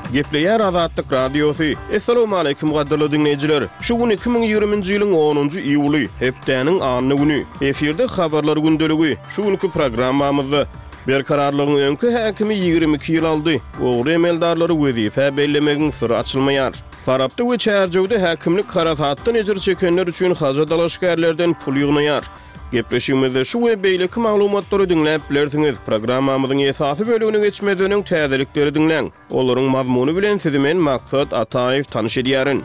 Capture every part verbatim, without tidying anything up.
Gepleyer Azatlyk Radiosu. Assalamu alaykum gaderli dinleyijiler. Şu gün iki bin ýygrimiňji ýylyň onunjy iýuly, hepdeniň anyny güni. Eferde habarlar gündeligi. Şu günkü programmamyzda berkararlygyň öňkü häkimi ýygrimi iki ýyl aldy. Ogry emeldarlary wezife bellemegiň syry açylmaýar. Farapda we çärjewde häkimlik karasatdan ejir çekenler üçin haja dalaşgärlerden pul ýygnaýar. Gepleşigimizde şu we beýleki maglumatlary dinläp bilersiňiz. Programmamyzyň esasy bölügine geçmeden öň täzelikleri dinleň. Olaryň mazmuny bilen sizi men Maksat Ataýew tanyş edýärin.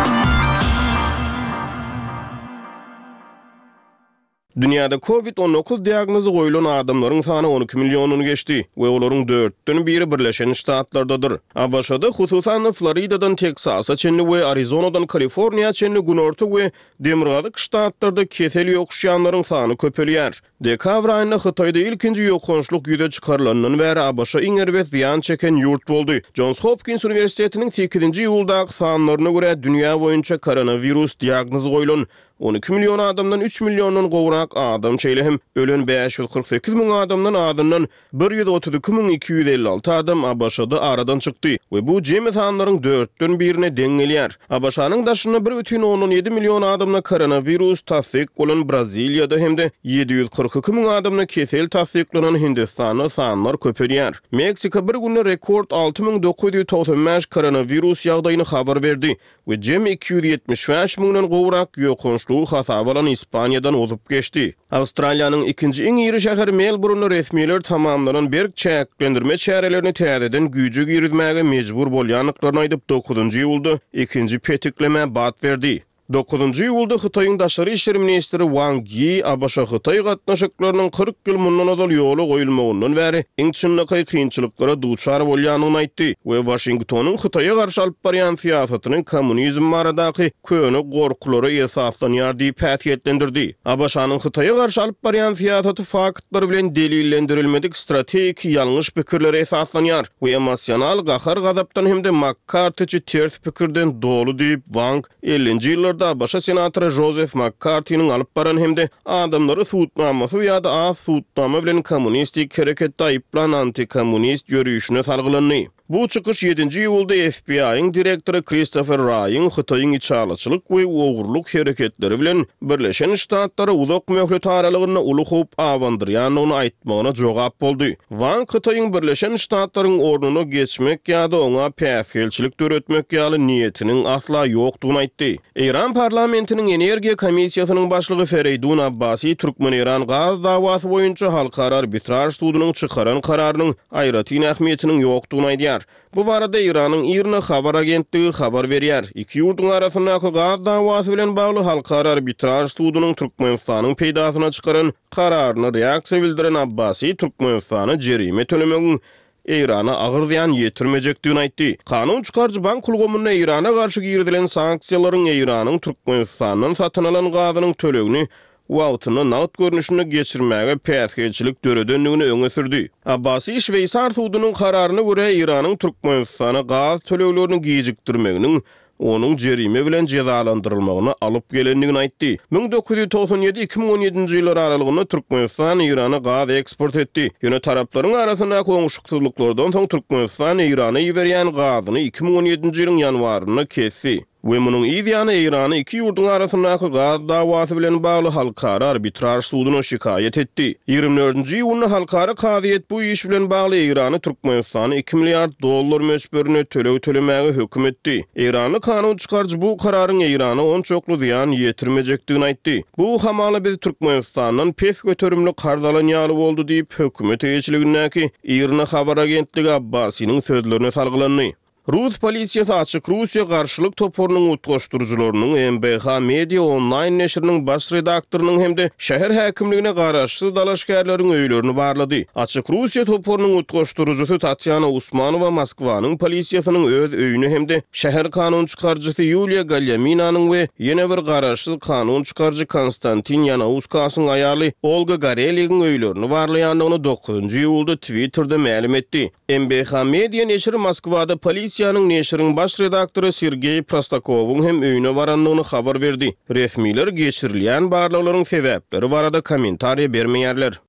Dünyada covid on dokuz diagnozu goýulan adamlaryň sany on iki milyonuny geçdi we olaryň dörtden biri Birleşen Ştatlardadyr. A B Ş'da hususan Floridadan Teksasa çenli we Arizonadan Kaliforniýa çenli günorta we demirgazyk ştatlarda kesel ýokuşýanlaryň sany köpelýär. Dekabr aýynda Hytaýda ilkinji ýokunçluk ýüze çykarylanyň bäri A B Ş iňer we ziýan çeken ýurt boldy. Johns Hopkins Universitetiniň sekizinji ýyldaky sanlaryna görä dünýä boýunça koronavirus diagnozu goýulan on iki milyon adamdan üç milyondan gowrak adam çeýlehim, ölen beş yüz kırk sekiz min adamdan adamdan bir yüz otuz iki min iki yüz elli altı adam A B Ş'da aradan çykdy we bu jemi sanlaryň dörtden birine deň gelýär. A B Ş'nyň daşyna bir бүтүn on yedi milyon adamna koronavirus tasdik bolan Braziliýada hemde yedi yüz kırk iki min adamna kesel tasdiklanan Hindistanda sanlar köpelýär. Meksika bir günde rekord altı min dokuz yüz togson beş koronavirus ýagdaýyny habar berdi we jemi iki yüz ýetmiş beş minden gowrak ýokunç hasabalan İspaniýadan ozup geçdi. Awstraliýanyň ikinji iň iri şäheri Melbourne resmiler tamamlanan berk çäklendirme çärelerini täzeden güýje girmäge mejbur bolýanlyklaryny aýdyp dokuzunjy ýylda ikinji petikleme bat berdi. dokuzunjy ýylda Hytaýyň daşary işleri ministri Wang Yi A B Ş Hytaý gatnaşyklarynyň kırk ýyl mundan azal ýoly goýulmagyndan bäri iň çynlyky kynçylyklara duçar bolýanyny aýtdy we Washingtonyň Hytaýa garşy alyp barýan siýasatynyň kommunizm baradaky köne gorkulary esaslanýar diýip häsiýetlendirdi. A B Ş'nyň Hytaýa garşy alyp barýan siýasaty faktlary bilen delillendirilmedik strategik ýalňyş pikirlere esaslanýar we emosional gahar gazapdan hemde McCarthy'çy ters pikirden dolu diýip Wang ellinji ýyllarda A B Ş senatory Joseph McCarthy'nin alyp baran hemde adamlary suwutnamasy ýa-da az suwutnama bilen kommunistik hereketde aýyplan anti-kommunist ýörüşine salgylany. Bu çykyş yedinji ýylda F B I'ň direktory Christopher Wray'ın Hytaýyň içalyçylyk we owurluk hereketleri bilen Birleşen Ştatlary uzak möhlet aralygyna uly howp awandyrýanyny aýtmagyna jogap boldy. Wang Hytaýyň Birleşen Ştatlaryň ornuny geçmek ýa-da oňa päsgelçilik töretmek ýaly niýetiniň asla ýokdugyny aýtdy. İran parlamentiniň energiýa komissiýasynyň başlygy Fereydun Abbasi Türkmen-İran gaz dawasy boýunça halkara arbitraj sudunyň çykaran kararynyň aýratyn ähmiýetiniň ýokdugyny aýdýar. Bu barada İranyň Irna habar agentligi habar berýär. Iki ýurtun arasyndaky gaz dawasy bilen bagly halkara arbitraj sudunyň Türkmenistanyň peýdasyna çykaran kararyna reaksiýa bildiren Abbasi Türkmenistany jerime tölemegiň İran'a agyr ziýan ýetirmejekdigini aýtdy. Kanun çykarjy bank ulgamyna İran'a garşy girdilen sanksiýalaryň İranyň Türkmenistanyň satyn alan gazynyň tölegini wagtyny nagd görnüşine geçirmäge päsgelçilik döredenligini öňe sürdi. Abbasi Şweýsar sudunyň kararyna görä İranyň Türkmenistana gaz töleglerini gijikdirmeginiň onuň jerime bilen cezalandyrylmagyny alyp gelendigini aýtdy. bin dokuz yüz togson ýedi iki bin on ýedinji ýyllar aralygynda Türkmenistan Irana gaz eksport etdi. Ýöne taraplaryň arasynda goňşukluklardan soň Türkmenistan Irana ýeberýän gazyny iki bin on ýedinji ýylyň ýanwaryna kesdi. We munyň ýa-da Irany iki ýurtun arasyndaky gaz dawasy bilen bagly halkara arbitraj suduny şikaýet etdi. ýygrimi dördünji ýylyny halkara kaziýet bu iş bilen bagly Irany Türkmenistany iki milliard dollar möçberine töleg tölemäge hökm etdi. Irany kanun çykarjy bu kararyň Irany on çoklu ziýan ýetirmejekdigini aýtdy. Bu hamala biz Türkmenistanyň pes göterimli kardalan ýaly boldy diýip hökümet eýçiligindäki Irna habar agentligi Abbasinyň sözlerine salgylany. Rus polisiýasy açyk Russiýa garşylyk toporunyň utgaşdyrjylarynyň M B H Media online neşriniň baş redaktorynyň hemde şäher häkimligine garaşly dalaşgärleriň öýlerini barlady. Açyk Russiýa toporunyň utgaşdyrjysy Tatyana Usmanowa Moskwanyň polisiýasynyň öz öýüni hemde şäher kanun çykarjysy Yulia Galyaminanyň we ýene bir garaşly kanun çykarjy Konstantin Yanauskasyň aýaly Olga Gareliýanyň öýlerini barlaýandygyny dokuzunjy ýylda Twitterda ma'lum etdi. M B H Media neşri Moskwada polisiýa Polisiýanyň neşriň baş redaktory Sergey Prostakowyň hem öýüne barandygyny habar berdi. Resmiler geçirilýän barlyklaryň sebäpleri barada kommentariýa bermeýärler.